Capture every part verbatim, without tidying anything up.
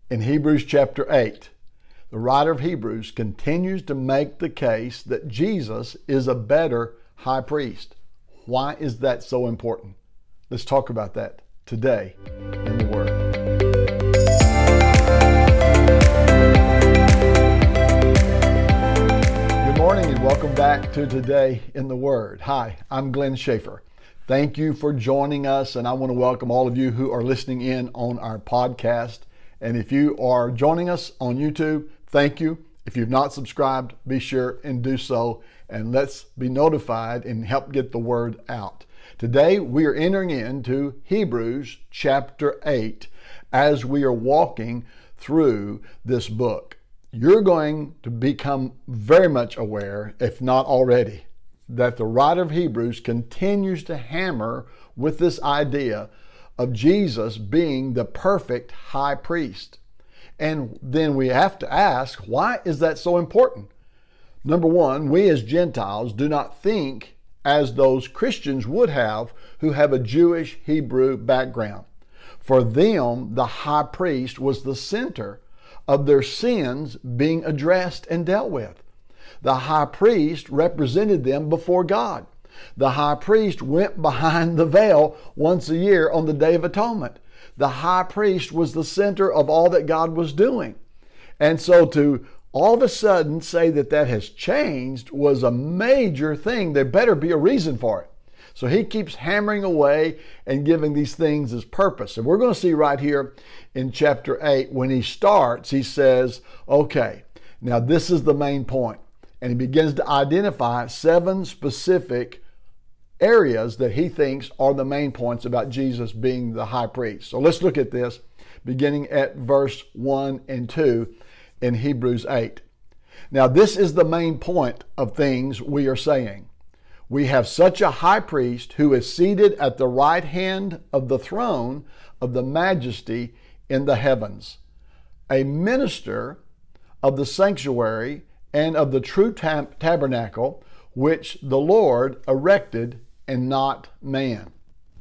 In Hebrews chapter eight, the writer of Hebrews continues to make the case that Jesus is a better high priest. Why is that so important? Let's talk about that today in the Word. Good morning and welcome back to Today in the Word. Hi, I'm Glenn Schaefer. Thank you for joining us, and I want to welcome all of you who are listening in on our podcast. And if you are joining us on YouTube, thank you. If you've not subscribed, be sure and do so, and let's be notified and help get the word out. Today we are entering into Hebrews chapter eight as we are walking through this book. You're going to become very much aware, if not already, that the writer of Hebrews continues to hammer with this idea of Jesus being the perfect high priest. And then we have to ask, why is that so important? Number one, we as Gentiles do not think as those Christians would have who have a Jewish Hebrew background. For them, the high priest was the center of their sins being addressed and dealt with. The high priest represented them before God. The high priest went behind the veil once a year on the Day of Atonement. The high priest was the center of all that God was doing. And so to all of a sudden say that that has changed was a major thing. There better be a reason for it. So he keeps hammering away and giving these things his purpose. And we're going to see right here in chapter eight, when he starts, he says, okay, now this is the main point. And he begins to identify seven specific areas that he thinks are the main points about Jesus being the high priest. So let's look at this beginning at verse one and two in Hebrews eight. Now this is the main point of things we are saying. We have such a high priest who is seated at the right hand of the throne of the majesty in the heavens, a minister of the sanctuary and of the true tab- tabernacle which the Lord erected and not man.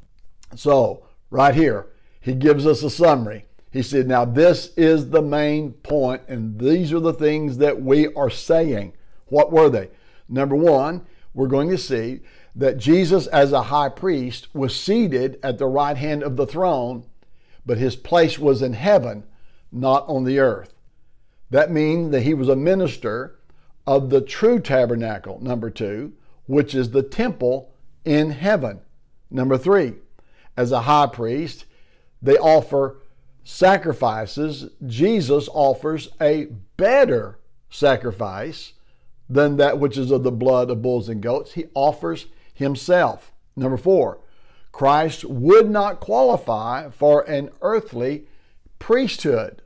So, right here, he gives us a summary. He said, now this is the main point, and these are the things that we are saying. What were they? Number one, we're going to see that Jesus as a high priest was seated at the right hand of the throne, but his place was in heaven, not on the earth. That means that he was a minister of the true tabernacle, number two, which is the temple in heaven. Number three, as a high priest, they offer sacrifices. Jesus offers a better sacrifice than that which is of the blood of bulls and goats. He offers himself. Number four, Christ would not qualify for an earthly priesthood,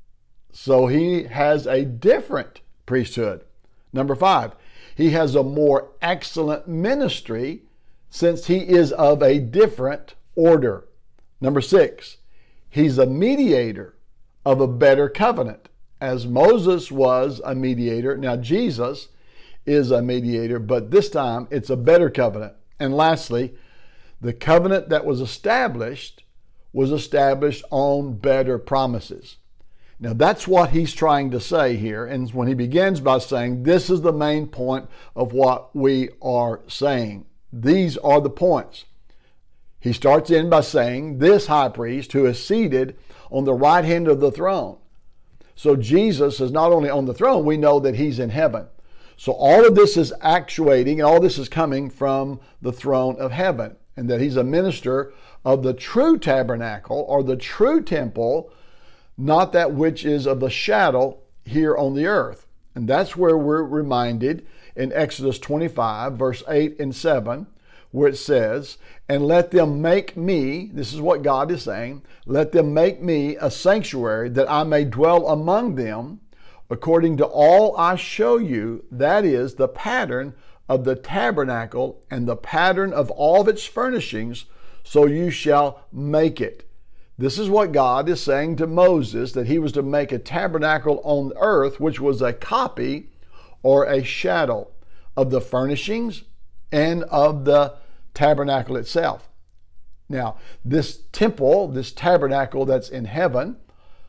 so he has a different priesthood. Number five, he has a more excellent ministry since he is of a different order. Number six, he's a mediator of a better covenant. As Moses was a mediator, now Jesus is a mediator, but this time it's a better covenant. And lastly, the covenant that was established was established on better promises. Now that's what he's trying to say here. And when he begins by saying, this is the main point of what we are saying. These are the points. He starts in by saying, this high priest who is seated on the right hand of the throne. So Jesus is not only on the throne, we know that he's in heaven. So all of this is actuating, and all this is coming from the throne of heaven. And that he's a minister of the true tabernacle or the true temple, not that which is of the shadow here on the earth. And that's where we're reminded in Exodus twenty-five, verse eight and seven, where it says, and let them make me, this is what God is saying, let them make me a sanctuary that I may dwell among them according to all I show you, that is the pattern of the tabernacle and the pattern of all of its furnishings, so you shall make it. This is what God is saying to Moses, that he was to make a tabernacle on earth, which was a copy or a shadow of the furnishings and of the tabernacle itself. Now, this temple, this tabernacle that's in heaven,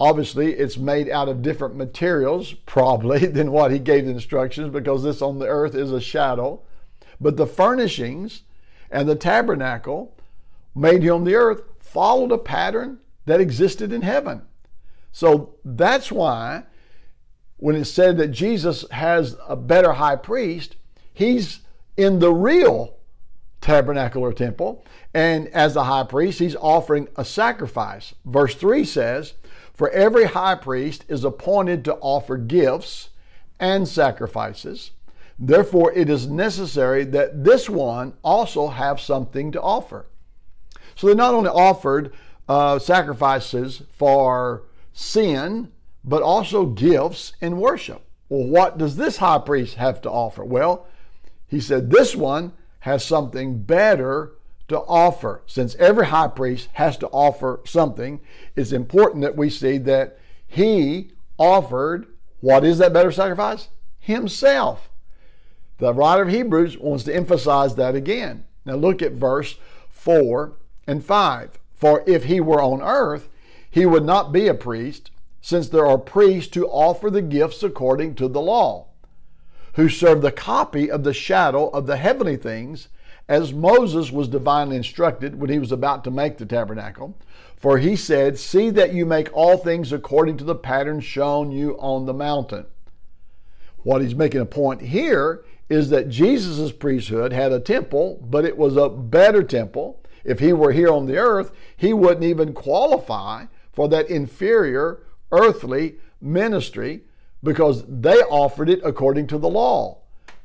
Obviously, it's made out of different materials, probably, than what he gave the instructions, because this on the earth is a shadow. But the furnishings and the tabernacle made here on the earth followed a pattern that existed in heaven. So that's why when it said that Jesus has a better high priest, he's in the real tabernacle or temple, and as the high priest, he's offering a sacrifice. Verse three says, "For every high priest is appointed to offer gifts and sacrifices. Therefore, it is necessary that this one also have something to offer." So they not only offered uh, sacrifices for sin, but also gifts and worship. Well, what does this high priest have to offer? Well, he said this one has something better to offer. Since every high priest has to offer something, it's important that we see that he offered, what is that better sacrifice? Himself. The writer of Hebrews wants to emphasize that again. Now look at verse four and five. "For if he were on earth, he would not be a priest, since there are priests who offer the gifts according to the law, who serve the copy of the shadow of the heavenly things, as Moses was divinely instructed when he was about to make the tabernacle. For he said, 'See that you make all things according to the pattern shown you on the mountain.'" What he's making a point here is that Jesus' priesthood had a temple, but it was a better temple. If he were here on the earth, he wouldn't even qualify for that inferior earthly ministry because they offered it according to the law.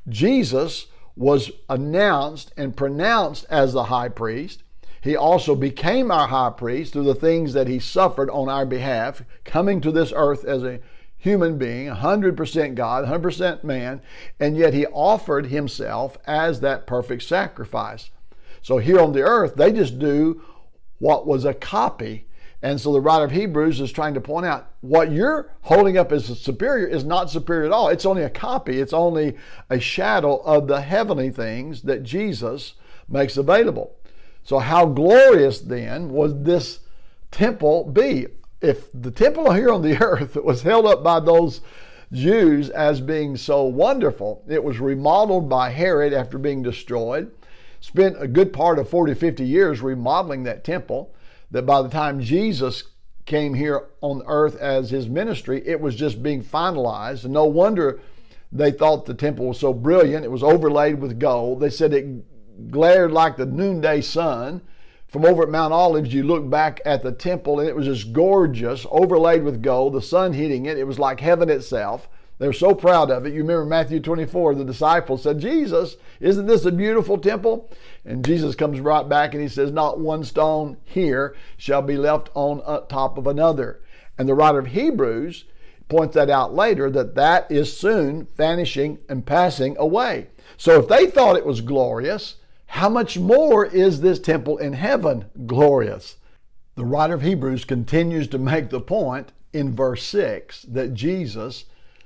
Jesus was announced and pronounced as the high priest. He also became our high priest through the things that he suffered on our behalf, coming to this earth as a human being, one hundred percent God, one hundred percent man, and yet he offered himself as that perfect sacrifice. So here on the earth, they just do what was a copy. And so the writer of Hebrews is trying to point out what you're holding up as superior is not superior at all. It's only a copy. It's only a shadow of the heavenly things that Jesus makes available. So how glorious then would this temple be? If the temple here on the earth was held up by those Jews as being so wonderful, it was remodeled by Herod after being destroyed, spent a good part of forty, fifty years remodeling that temple, that by the time Jesus came here on earth as his ministry, it was just being finalized. And no wonder they thought the temple was so brilliant. It was overlaid with gold. They said it glared like the noonday sun. From over at Mount Olives, you look back at the temple and it was just gorgeous, overlaid with gold, the sun hitting it. It was like heaven itself. They were so proud of it. You remember Matthew twenty-four, the disciples said, "Jesus, isn't this a beautiful temple?" And Jesus comes right back and he says, "Not one stone here shall be left on top of another." And the writer of Hebrews points that out later, that that is soon vanishing and passing away. So if they thought it was glorious, how much more is this temple in heaven glorious? The writer of Hebrews continues to make the point in verse six that Jesus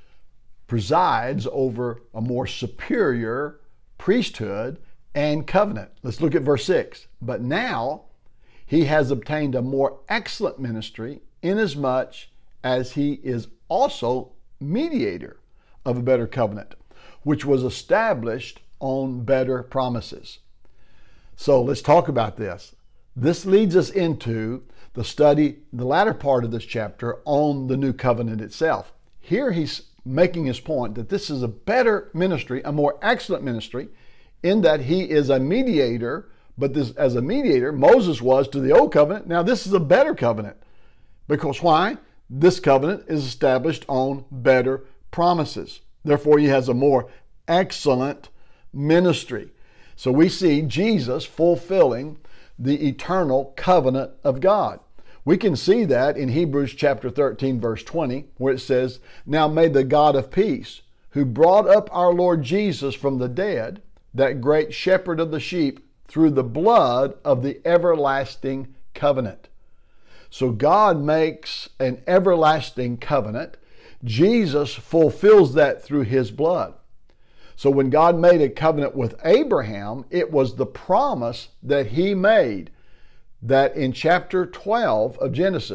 presides over a more superior priesthood and covenant. Let's look at verse six. "But now he has obtained a more excellent ministry, inasmuch as he is also mediator of a better covenant, which was established on better promises." So let's talk about this. This leads us into the study, the latter part of this chapter, on the new covenant itself. Here he's making his point that this is a better ministry, a more excellent ministry, in that he is a mediator, but this, as a mediator, Moses was to the old covenant. Now this is a better covenant. Because why? This covenant is established on better promises. Therefore, he has a more excellent ministry. So we see Jesus fulfilling the eternal covenant of God. We can see that in Hebrews chapter thirteen, verse twenty, where it says, "Now may the God of peace, who brought up our Lord Jesus from the dead, that great shepherd of the sheep, through the blood of the everlasting covenant." So God makes an everlasting covenant. Jesus fulfills that through his blood. So when God made a covenant with Abraham, it was the promise that he made, that in chapter twelve of Genesis,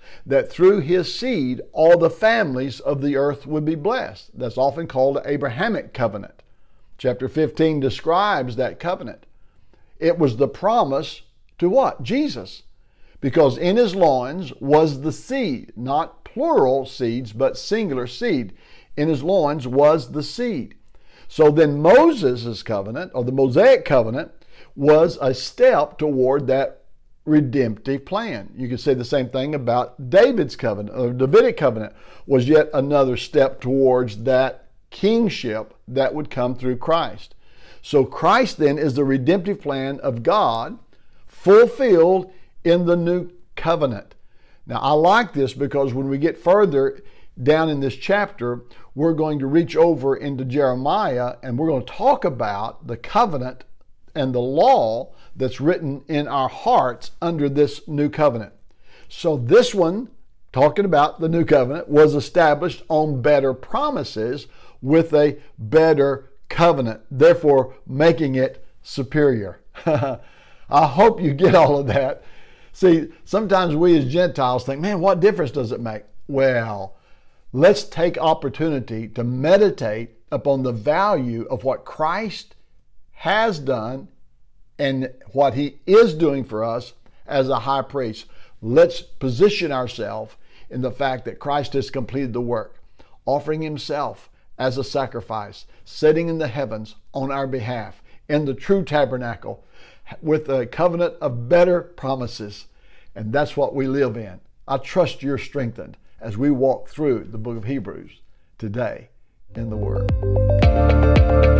that through his seed, all the families of the earth would be blessed. That's often called the Abrahamic covenant. Chapter fifteen describes that covenant. It was the promise to what? Jesus. Because in his loins was the seed, not plural seeds, but singular seed. In his loins was the seed. So then Moses' covenant, or the Mosaic covenant, was a step toward that redemptive plan. You can say the same thing about David's covenant, or Davidic covenant was yet another step towards that kingship that would come through Christ. So Christ then is the redemptive plan of God fulfilled in the new covenant. Now I like this because when we get further down in this chapter, we're going to reach over into Jeremiah and we're going to talk about the covenant and the law that's written in our hearts under this new covenant. So this one, talking about the new covenant, was established on better promises with a better covenant, therefore making it superior. I hope you get all of that. See, sometimes we as Gentiles think, man, what difference does it make? Well, let's take opportunity to meditate upon the value of what Christ has done and what he is doing for us as a high priest. Let's position ourselves in the fact that Christ has completed the work, offering himself as a sacrifice, sitting in the heavens on our behalf in the true tabernacle with a covenant of better promises. And that's what we live in. I trust you're strengthened as we walk through the book of Hebrews today in the Word.